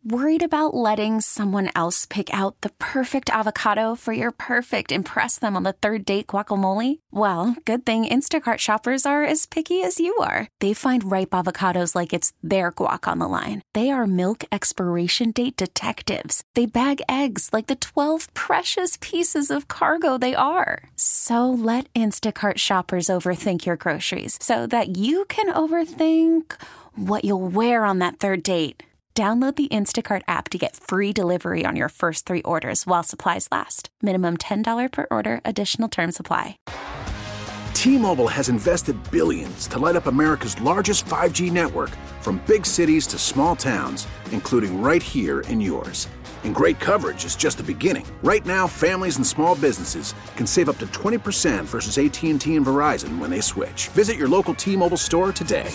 Worried about letting someone else pick out the perfect avocado for your perfect impress them on the third date guacamole? Well, good thing Instacart shoppers are as picky as you are. They find ripe avocados like it's their guac on the line. They are milk expiration date detectives. They bag eggs like the 12 precious pieces of cargo they are. So let Instacart shoppers overthink your groceries so that you can overthink what you'll wear on that third date. Download the Instacart app to get free delivery on your first 3 orders while supplies last. Minimum $10 per order. Additional terms apply. T-Mobile has invested billions to light up America's largest 5G network, from big cities to small towns, including right here in yours. And great coverage is just the beginning. Right now, families and small businesses can save up to 20% versus AT&T and Verizon when they switch. Visit your local T-Mobile store today.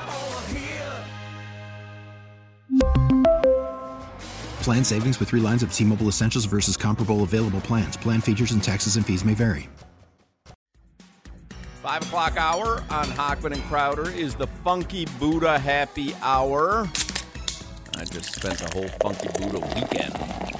Plan savings with 3 lines of T-Mobile Essentials versus comparable available plans. Plan features and taxes and fees may vary. 5 o'clock hour on Hochman and Crowder is the Funky Buddha Happy Hour. I just spent the whole Funky Buddha weekend.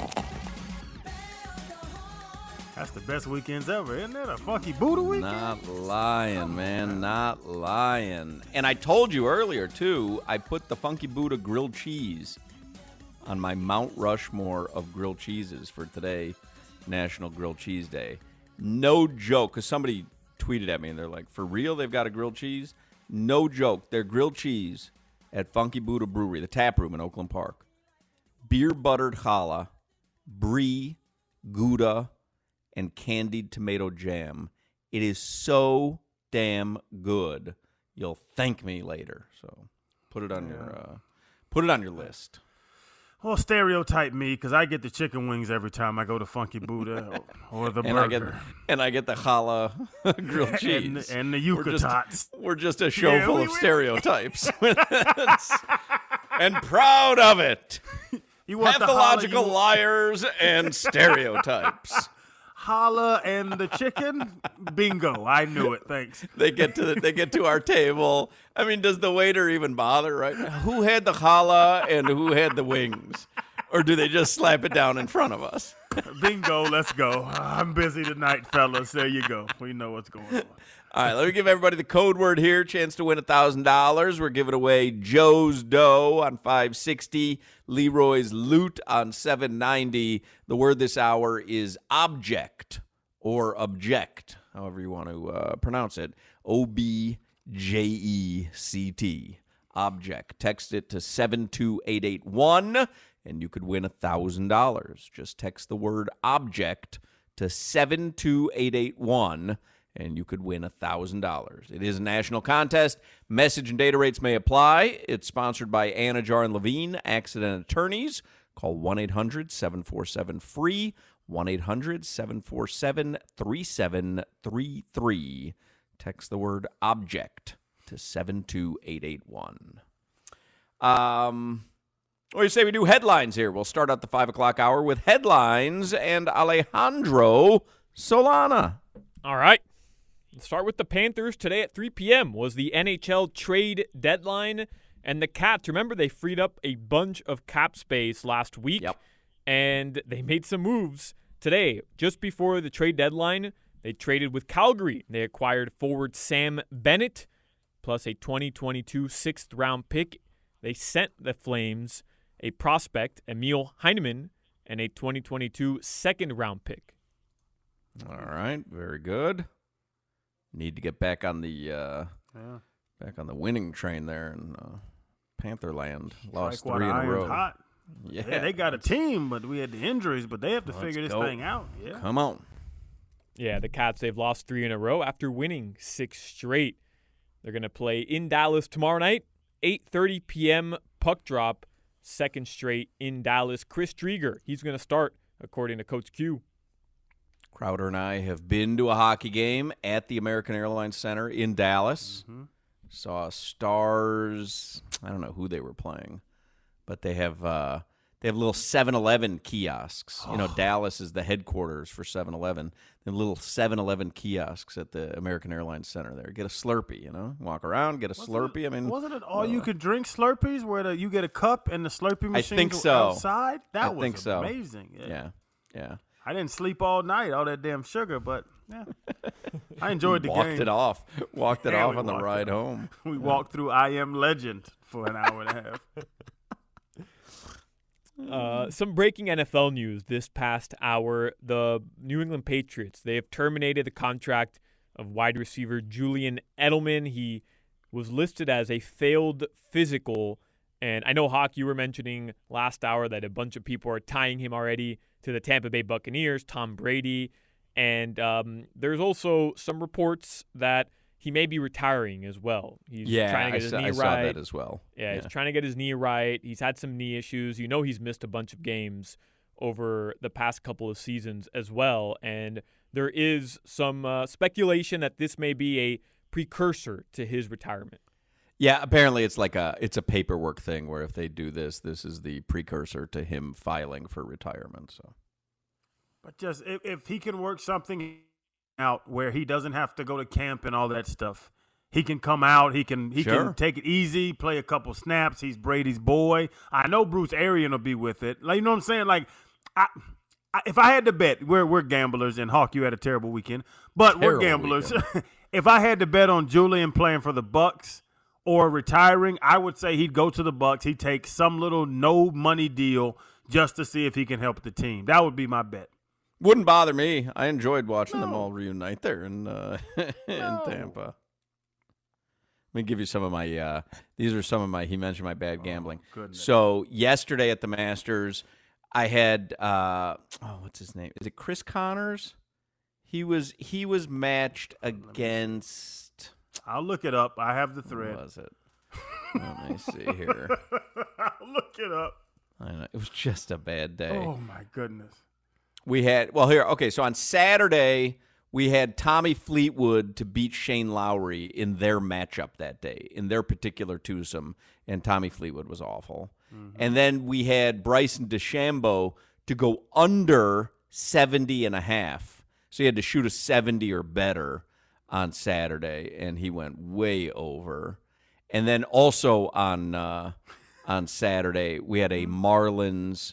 That's the best weekends ever, isn't it? A Funky Buddha weekend? Not lying, man. Not lying. And I told you earlier, too, I put the Funky Buddha grilled cheese on my Mount Rushmore of grilled cheeses for today, National Grilled Cheese Day. No joke, because somebody tweeted at me and they're like, for real, they've got a grilled cheese? No joke. Their grilled cheese at Funky Buddha Brewery, the tap room in Oakland Park. Beer buttered challah, brie, Gouda, and candied tomato jam. It is so damn good. You'll thank me later. So put it on your list. Well, stereotype me, because I get the chicken wings every time I go to Funky Buddha or the burger. I get the challah grilled cheese. and the yuca tots. We're just a show full of stereotypes. And proud of it. You want pathological liars and stereotypes. Challah and the chicken? Bingo. I knew it. Thanks. They get to our table. I mean, does the waiter even bother, right? Who had the challah and who had the wings? Or do they just slap it down in front of us? Bingo, let's go. I'm busy tonight, fellas. There you go. We know what's going on. All right, let me give everybody the code word here. Chance to win $1,000. We're giving away Joe's Dough on 560, Leroy's Loot on 790. The word this hour is object or object, however you want to pronounce it. OBJECT. Object. Text it to 72881, and you could win $1,000. Just text the word object to 72881. And you could win $1,000. It is a national contest. Message and data rates may apply. It's sponsored by Anajar and Levine, Accident Attorneys. Call 1-800-747-FREE, 1-800-747-3733. Text the word object to 72881. What do you say we do headlines here? We'll start out the 5 o'clock hour with headlines and Alejandro Solana. All right. Let's start with the Panthers. Today at 3 p.m. was the NHL trade deadline. And the Cats, remember, they freed up a bunch of cap space last week. Yep. And they made some moves today. Just before the trade deadline, they traded with Calgary. They acquired forward Sam Bennett, plus a 2022 sixth-round pick. They sent the Flames a prospect, Emil Heineman, and a 2022 second-round pick. All right, very good. Need to get back on the winning train there in Pantherland. Lost 3 in a row. Hot. Yeah, they got a team, but we had the injuries, but they have to figure this thing out. Yeah. Come on. Yeah, the Cats, they've lost 3 in a row after winning 6 straight. They're going to play in Dallas tomorrow night, 8:30 p.m. puck drop, second straight in Dallas. Chris Drieger, he's going to start, according to Coach Q. Crowder and I have been to a hockey game at the American Airlines Center in Dallas. Mm-hmm. Saw Stars. I don't know who they were playing, but they have They have little 7-Eleven kiosks. You know, Dallas is the headquarters for 7-Eleven. They have little 7-Eleven kiosks at the American Airlines Center there. Get a Slurpee, you know. Walk around, get a Slurpee. I mean, wasn't it all-you-could-drink Slurpees where you get a cup and the Slurpee machine outside? That was amazing. Yeah. I didn't sleep all night, all that damn sugar, but, yeah. I enjoyed the game. Walked it off on the ride home. We walked through I Am Legend for an hour and a half. Some breaking NFL news this past hour. The New England Patriots, they have terminated the contract of wide receiver Julian Edelman. He was listed as a failed physical, and I know, Hawk, you were mentioning last hour that a bunch of people are tying him already to the Tampa Bay Buccaneers, Tom Brady, and there's also some reports that he may be retiring as well. He's trying to get his knee right. I saw that as well. Yeah, he's trying to get his knee right. He's had some knee issues. You know, he's missed a bunch of games over the past couple of seasons as well. And there is some speculation that this may be a precursor to his retirement. Yeah, apparently it's a paperwork thing where if they do this is the precursor to him filing for retirement. So, but just if he can work something out where he doesn't have to go to camp and all that stuff. He can come out. He can take it easy, play a couple snaps. He's Brady's boy. I know Bruce Arians will be with it. Like, you know what I'm saying? Like, if I had to bet, we're gamblers, and Hawk, you had a terrible weekend, but we're gamblers. If I had to bet on Julian playing for the Bucs or retiring, I would say he'd go to the Bucs. He'd take some little no money deal just to see if he can help the team. That would be my bet. Wouldn't bother me. I enjoyed watching them all reunite there in Tampa. Let me give you some of my these are some of my, he mentioned my bad gambling. So yesterday at the Masters, I had what's his name? Is it Chris Connors? He was matched against, I'll look it up. I have the thread. Who was it? Let me see here. I'll look it up. I know. It was just a bad day. Oh my goodness. We had, so on Saturday, we had Tommy Fleetwood to beat Shane Lowry in their matchup that day, in their particular twosome, and Tommy Fleetwood was awful. Mm-hmm. And then we had Bryson DeChambeau to go under 70.5. So he had to shoot a 70 or better on Saturday, and he went way over. And then also on Saturday, we had a Marlins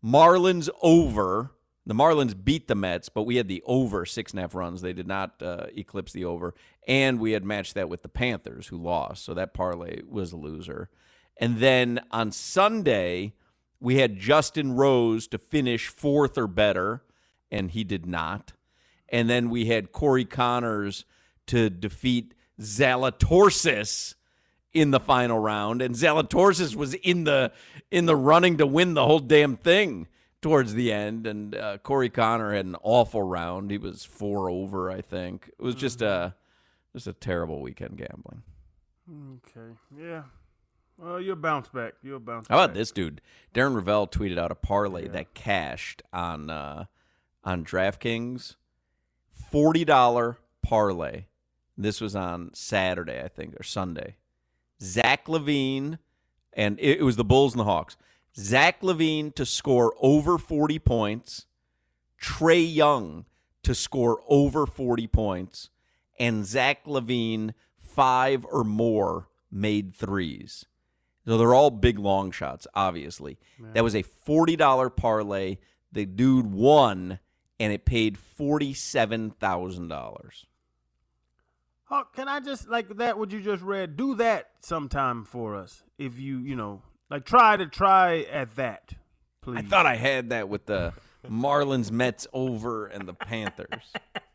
over. The Marlins beat the Mets, but we had the over 6.5 runs. They did not eclipse the over. And we had matched that with the Panthers, who lost. So that parlay was a loser. And then on Sunday, we had Justin Rose to finish 4th or better, and he did not. And then we had Corey Connors to defeat Zalatoris in the final round. And Zalatoris was in the running to win the whole damn thing towards the end, and Corey Connor had an awful round. He was 4 over, I think. It was just a terrible weekend gambling. Okay, yeah. Well, you'll bounce back. How about this dude? Darren Ravel tweeted out a parlay that cashed on DraftKings. $40 parlay. This was on Saturday, I think, or Sunday. Zach LaVine, and it was the Bulls and the Hawks. Zach LaVine to score over 40 points, Trae Young to score over 40 points, and Zach LaVine 5 or more made threes. So they're all big long shots, obviously. Man. That was a $40 parlay. The dude won, and it paid $47,000. Oh, can I just, like that, what you just read, do that sometime for us if you like try at that, please. I thought I had that with the Marlins, Mets over, and the Panthers.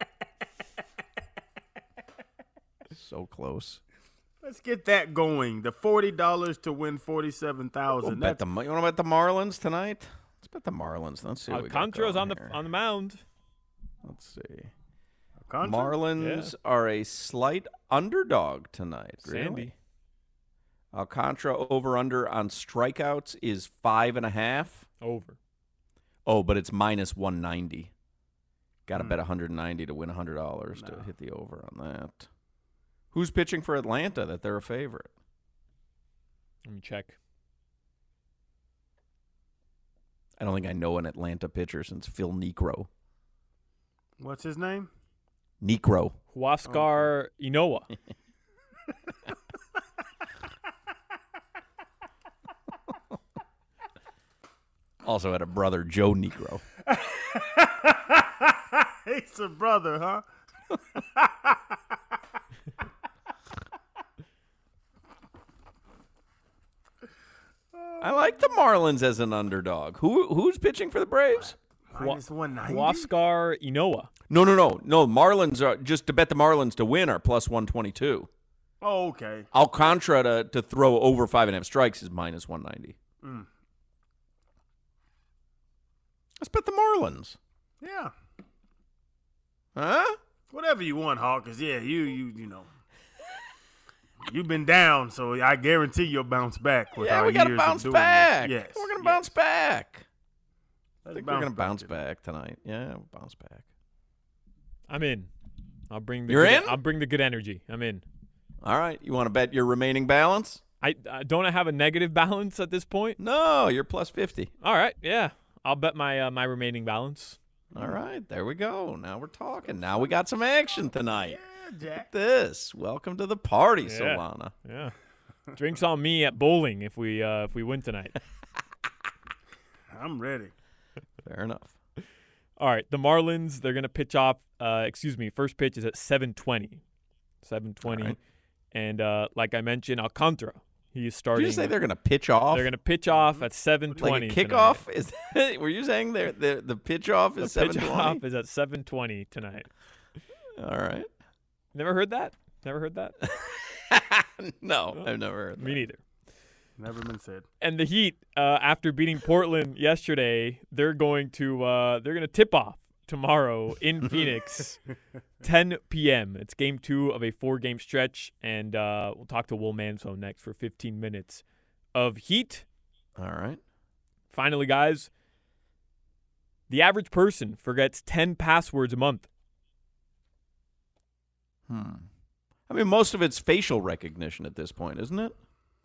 So close. Let's get that going. The $40 to win $47,000. You want to bet the Marlins tonight? Let's bet the Marlins. Let's see what we got Alcantara's on the mound. Let's see. Alcantara? Marlins are a slight underdog tonight. Really? Sandy. Alcantara over-under on strikeouts is 5.5. Over. Oh, but it's minus 190. Got to bet 190 to win $100 to hit the over on that. Who's pitching for Atlanta that they're a favorite? Let me check. I don't think I know an Atlanta pitcher since Phil Niekro. What's his name? Niekro. Huascar Inoa. Also had a brother, Joe Niekro. He's a brother, huh? I like the Marlins as an underdog. Who's pitching for the Braves? Minus 190? Huascar Inoa. No. Marlins are just to bet the Marlins to win are plus 122. Oh, okay. Alcantara to throw over 5.5 strikes is minus 190. Let's bet the Marlins. Yeah. Huh? Whatever you want, Hawk, because, yeah, you know. You've been down, so I guarantee you'll bounce back. With Yeah, our we got to years of bounce doing back. this. Yes. We're going to bounce back. I think we're going to bounce today. back tonight. Yeah, we'll bounce back. I'm in. I'll bring the You're good, in? I'll bring the good energy. I'm in. All right. You want to bet your remaining balance? I don't I have a negative balance at this point? No, you're plus 50. All right, yeah. I'll bet my my remaining balance. All right. There we go. Now we're talking. Now we got some action tonight. Yeah, Jack. This. Welcome to the party, Yeah. Solana. Yeah. Drinks on me at bowling if we win tonight. I'm ready. Fair enough. All right, the Marlins, they're going to pitch off first pitch is at 7:20. 7:20. Right. And like I mentioned, Alcantara, he is Did starting. you just say they're going to pitch off? They're going to pitch off at 7:20. like a kickoff? Is that, were you saying the pitch off is The pitch 7:20? off is at 7:20 tonight. All right. Never heard that? Never heard that? No, I've never heard that. Me neither. Never been said. And the Heat, after beating Portland yesterday, they're going to tip off tomorrow in Phoenix, 10 p.m. It's game 2 of a 4-game stretch, and we'll talk to Will Manso next for 15 minutes of Heat. All right. Finally, guys, the average person forgets 10 passwords a month. I mean, most of it's facial recognition at this point, isn't it?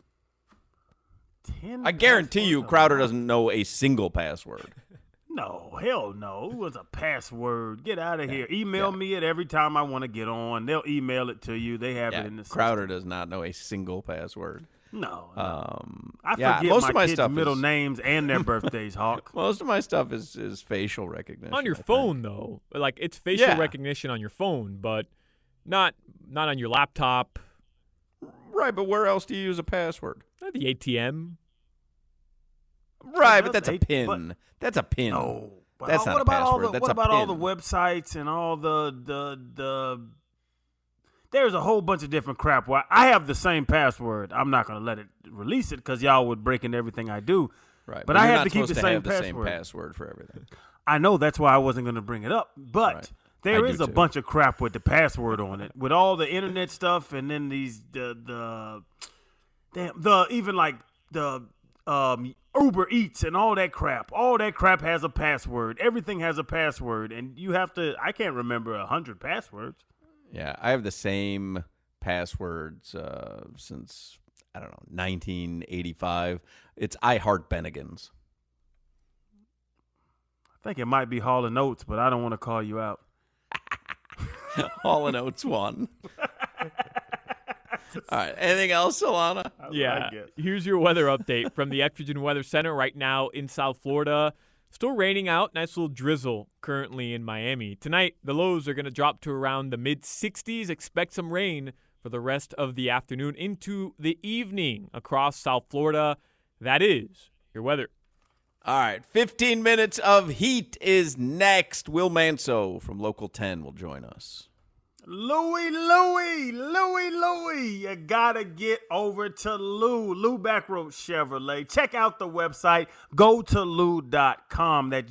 10 I guarantee you passwords? Crowder doesn't know a single password. No, hell no. It was a password. Get out of here. Email me it every time I want to get on. They'll email it to you. They have it in the system. Crowder does not know a single password. No. most I forget of my kids' stuff middle is- names and their birthdays, Hawk. Most of my stuff is facial recognition. On your I think. phone, though. Like, it's facial Yeah. recognition on your phone, but not on your laptop. Right, but where else do you use a password? The ATM. Right, But but that's a that's pin. That's a pin. No. But That's not what a about password. all the That's what a about all the pin. websites and all the there's a whole bunch of different crap. Why I have the same password. I'm not going to let it release it because y'all would break into everything I do. Right, But I you're have not to keep supposed the same have password. the same password for everything. I know that's why I wasn't going to bring it up, but Right. there I is do a too. bunch of crap with the password on it, with all the internet stuff, and then these the even like the Uber Eats and all that crap. All that crap has a password. Everything has a password, and you have to. I can't remember 100 passwords. Yeah, I have the same passwords since, I don't know, 1985. It's I Heart Bennigan's. I think it might be Hall & Oates, but I don't want to call you out. Hall & Oates won. All right, anything else, Solana? Yeah. I guess. Here's your weather update from the Extrogen Weather Center right now in South Florida. Still raining out. Nice little drizzle currently in Miami. Tonight, the lows are going to drop to around the mid-60s. Expect some rain for the rest of the afternoon into the evening across South Florida. That is your weather. All right, 15 minutes of heat is next. Will Manso from Local 10 will join us. Louie, you gotta get over to Lou Backroad Chevrolet. Check out the website, go to lou.com. That's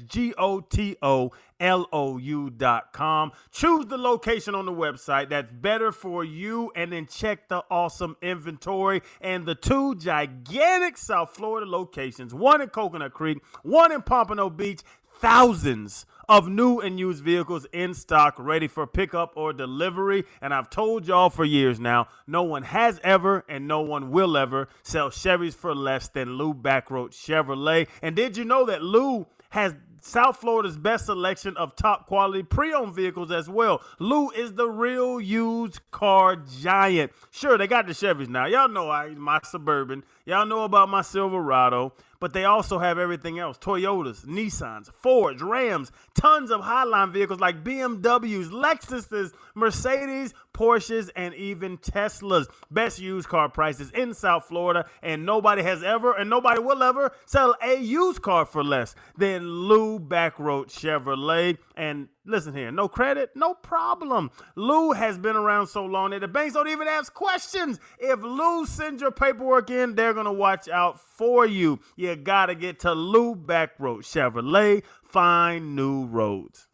GOTOLOU.com. Choose the location on the website that's better for you, and then check the awesome inventory and the 2 gigantic South Florida locations, one in Coconut Creek, one in Pompano Beach. thousands of new and used vehicles in stock ready for pickup or delivery. And I've told y'all for years now, no one has ever and no one will ever sell Chevys for less than Lou Backroad Chevrolet. And did you know that Lou has South Florida's best selection of top quality pre-owned vehicles as well? Lou is the real used car giant. Sure, they got the Chevys now. Y'all know my Suburban. Y'all know about my Silverado. But they also have everything else. Toyotas, Nissans, Fords, Rams, tons of Highline vehicles like BMWs, Lexuses, Mercedes, Porsches, and even Teslas. Best used car prices in South Florida, and nobody has ever and nobody will ever sell a used car for less than Lou Backroad Chevrolet. And listen here, no credit, no problem. Lou has been around so long that the banks don't even ask questions. If Lou sends your paperwork in, they're going to watch out for you. You got to get to Lou Backroad Chevrolet. Find new roads.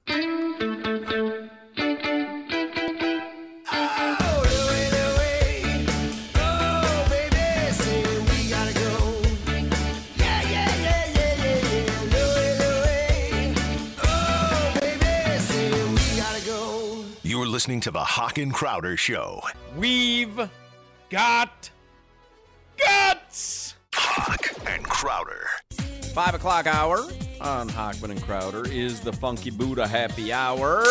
You're listening to the Hawk and Crowder Show. We've got guts. Hawk and Crowder. 5 o'clock hour on Hockman and Crowder is the Funky Buddha Happy Hour.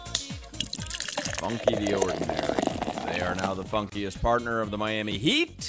Funky the Ordinary. They are now the funkiest partner of the Miami Heat.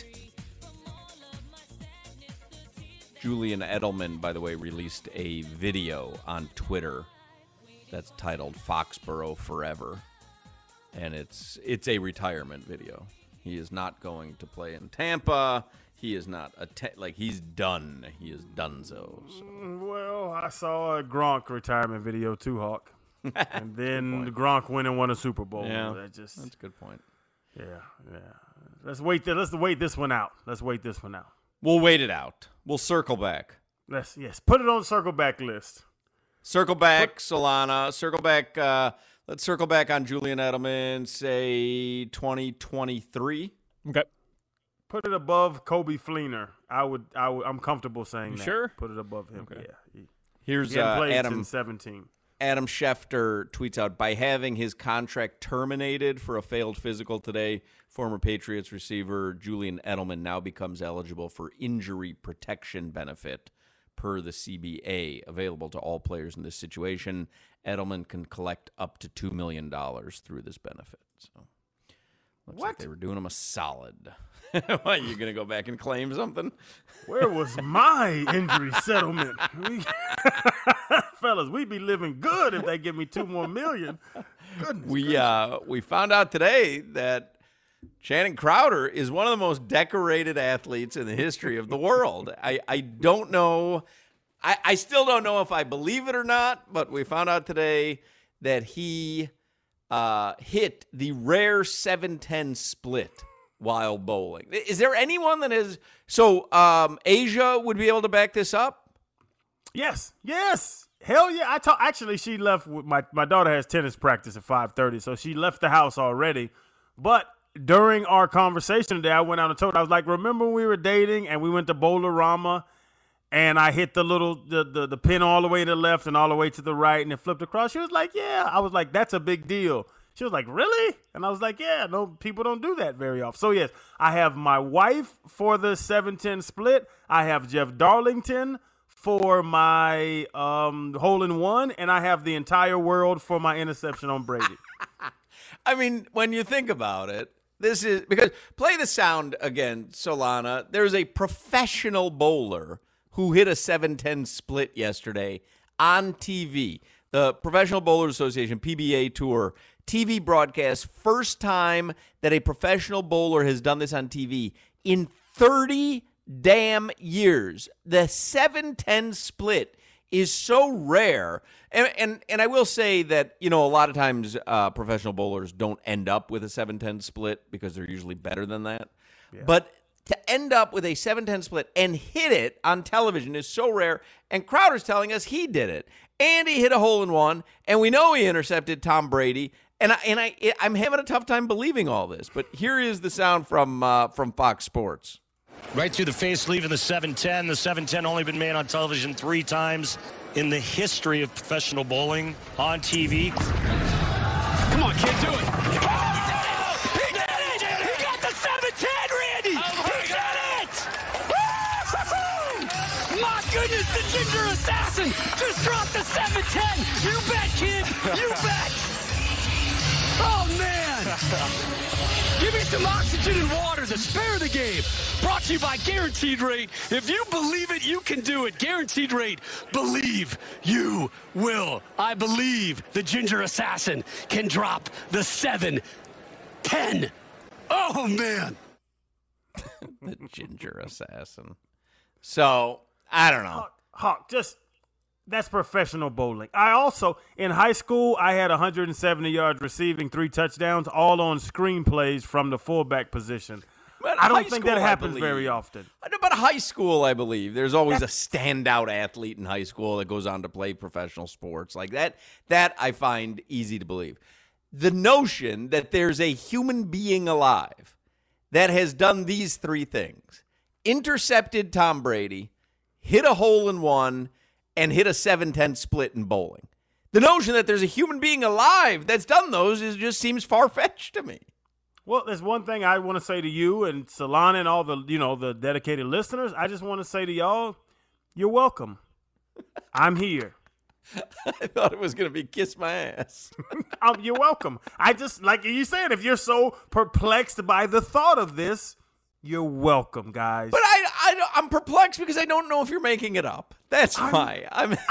Julian Edelman, by the way, released a video on Twitter that's titled Foxborough Forever. And it's a retirement video. He is not going to play in Tampa. He is not he's done. He is donezo. So. Well, I saw a Gronk retirement video too, Hawk. And then Gronk went and won a Super Bowl. Yeah, that's a good point. Yeah. Let's wait this one out. We'll wait it out. We'll circle back. Put it on circle back list. Circle back, Solana. Circle back. Let's circle back on Julian Edelman, say 2023. Okay. Put it above Kobe Fleener. I'm comfortable saying that. Sure. Put it above him. Okay. Yeah. Here's Adam 17. Adam Schefter tweets out, by having his contract terminated for a failed physical today, former Patriots receiver Julian Edelman now becomes eligible for injury protection benefit per the CBA, available to all players in this situation. Edelman can collect up to $2 million through this benefit. So, looks like they were doing him a solid. What, you going to go back and claim something? Where was my injury settlement? Fellas, we'd be living good if they give me $2 more million. Goodness we found out today that Channing Crowder is one of the most decorated athletes in the history of the world. I don't know. I still don't know if I believe it or not, but we found out today that he hit the rare 7-10 split while bowling. Is there anyone that is? So Asia would be able to back this up? Yes. Hell yeah. Actually, she left with my daughter has tennis practice at 5:30, so she left the house already. But during our conversation today, I went out and told her, I was like, remember when we were dating and we went to Bowlerama and I hit the little the pin all the way to the left and all the way to the right and it flipped across? She was like, yeah. I was like, that's a big deal. She was like, really? And I was like, yeah, no, people don't do that very often. So, yes, I have my wife for the 7-10 split. I have Jeff Darlington for my hole-in-one, and I have the entire world for my interception on Brady. I mean, when you think about it, this is – because play the sound again, Solana. There's a professional bowler who hit a 7-10 split yesterday on TV. The Professional Bowlers Association, PBA Tour, TV broadcast, first time that a professional bowler has done this on TV in 30 damn years. The 7-10 split is so rare. And I will say that, you know, a lot of times professional bowlers don't end up with a 7-10 split because they're usually better than that. Yeah. But to end up with a 7-10 split and hit it on television is so rare. And Crowder's telling us he did it. And he hit a hole-in-one, and we know he intercepted Tom Brady. And I'm having a tough time believing all this. But here is the sound from Fox Sports. Right through the face, leaving the 7-10. The 7-10 only been made on television 3 times in the history of professional bowling on TV. Come on, kid, do it. He did it! He got the 7-10, Randy! He did it! Woo-hoo-hoo! My goodness, the Ginger Assassin just dropped the 7-10! You bet, kid! You bet! Oh, man! Give me some oxygen and water to spare the game. Brought to you by Guaranteed Rate. If you believe it, you can do it. Guaranteed Rate. Believe you will. I believe the Ginger Assassin can drop the 7-10. Oh, man. The Ginger Assassin. So, I don't know. Hawk, that's professional bowling. I also, in high school, I had 170 yards receiving, 3 touchdowns, all on screenplays from the fullback position. But I don't think that happens very often. But high school, I believe. There's always a standout athlete in high school that goes on to play professional sports. Like that I find easy to believe. The notion that there's a human being alive that has done these 3 things: intercepted Tom Brady, hit a hole-in-one, and hit a 7-10 split in bowling. The notion that there's a human being alive that's done those just seems far-fetched to me. Well, there's one thing I want to say to you and Solana and all the dedicated listeners. I just want to say to y'all, you're welcome. I'm here. I thought it was going to be kiss my ass. You're welcome. I just, like you said, if you're so perplexed by the thought of this, you're welcome, guys. But I'm perplexed because I don't know if you're making it up. That's why.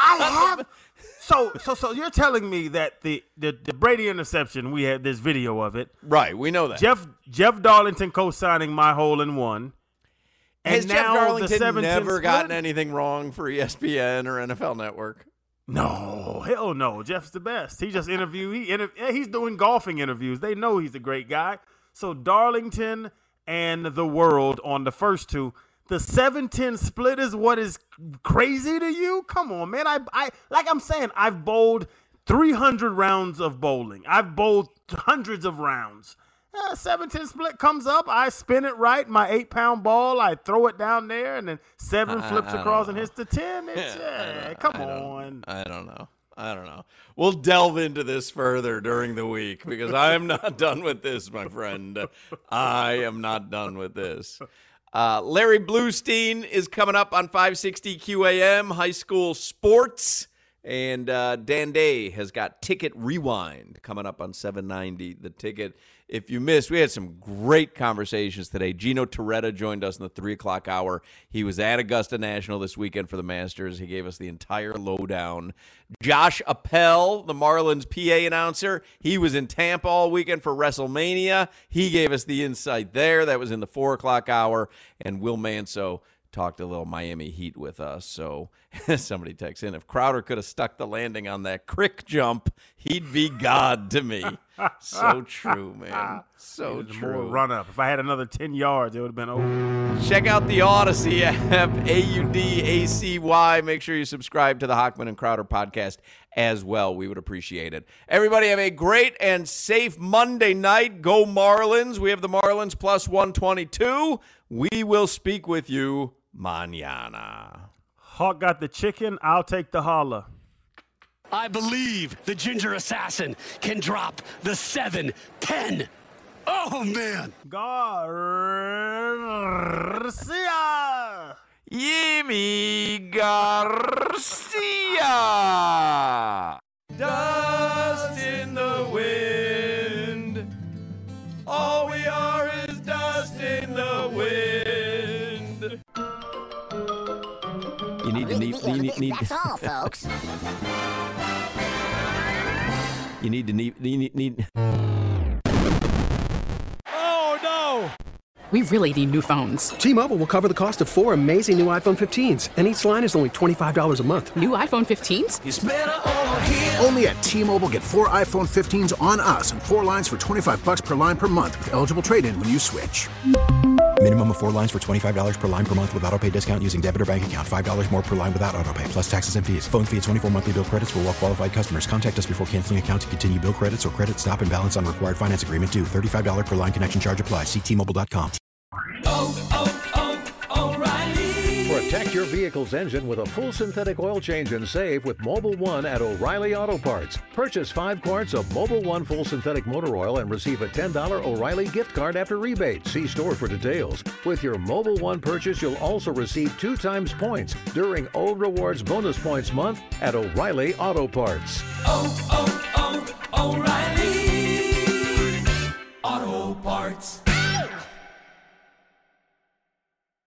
So you're telling me that the Brady interception, we had this video of it. Right, we know that. Jeff Darlington co-signing my hole-in-one. Has Jeff Darlington never gotten anything wrong for ESPN or NFL Network? No, hell no. Jeff's the best. He just he's doing golfing interviews. They know he's a great guy. So Darlington and the world on the first 2. The 7-10 split is what is crazy to you? Come on, man. I like I'm saying, I've bowled 300 rounds of bowling. I've bowled hundreds of rounds. 7-10 split comes up. I spin it right. My 8-pound ball, I throw it down there, and then 7 flips across and hits the 10. Come on. I don't know. We'll delve into this further during the week because I am not done with this, my friend. I am not done with this. Larry Bluestein is coming up on 560 QAM, high school sports. And Dan Day has got Ticket Rewind coming up on 790. The Ticket, if you missed, we had some great conversations today. Gino Torretta joined us in the 3 o'clock hour. He was at Augusta National this weekend for the Masters. He gave us the entire lowdown. Josh Appel, the Marlins PA announcer, he was in Tampa all weekend for WrestleMania. He gave us the insight there. That was in the 4 o'clock hour. And Will Manso talked a little Miami Heat with us. So somebody texts in, if Crowder could have stuck the landing on that crick jump, he'd be God to me. So true, man. So true. More run up. If I had another 10 yards, it would have been over. Check out the Odyssey app, AUDACY. Make sure you subscribe to the Hochman and Crowder podcast as well. We would appreciate it. Everybody have a great and safe Monday night. Go Marlins. We have the Marlins plus 122. We will speak with you mañana. Hawk got the chicken. I'll take the holla. I believe the Ginger Assassin can drop the 7-10. Oh, man. Garcia. Yimi Garcia. Dust in the wind. All we are is dust in the wind. You need to need. That's all, folks. You need to need. Oh, no! We really need new phones. T-Mobile will cover the cost of 4 amazing new iPhone 15s, and each line is only $25 a month. New iPhone 15s? It's better over here. Only at T-Mobile, get 4 iPhone 15s on us and 4 lines for $25 per line per month with eligible trade-in when you switch. Minimum of 4 lines for $25 per line per month with autopay discount using debit or bank account. $5 more per line without autopay, plus taxes and fees. Phone fee at 24 monthly bill credits for well-qualified customers. Contact us before canceling account to continue bill credits or credit stop and balance on required finance agreement due. $35 per line connection charge applies. See T-Mobile.com. O'Reilly. For a Protect your vehicle's engine with a full synthetic oil change and save with Mobil 1 at O'Reilly Auto Parts. Purchase 5 quarts of Mobil 1 full synthetic motor oil and receive a $10 O'Reilly gift card after rebate. See store for details. With your Mobil 1 purchase, you'll also receive 2 times points during O Rewards Bonus Points Month at O'Reilly Auto Parts. O'Reilly Auto Parts.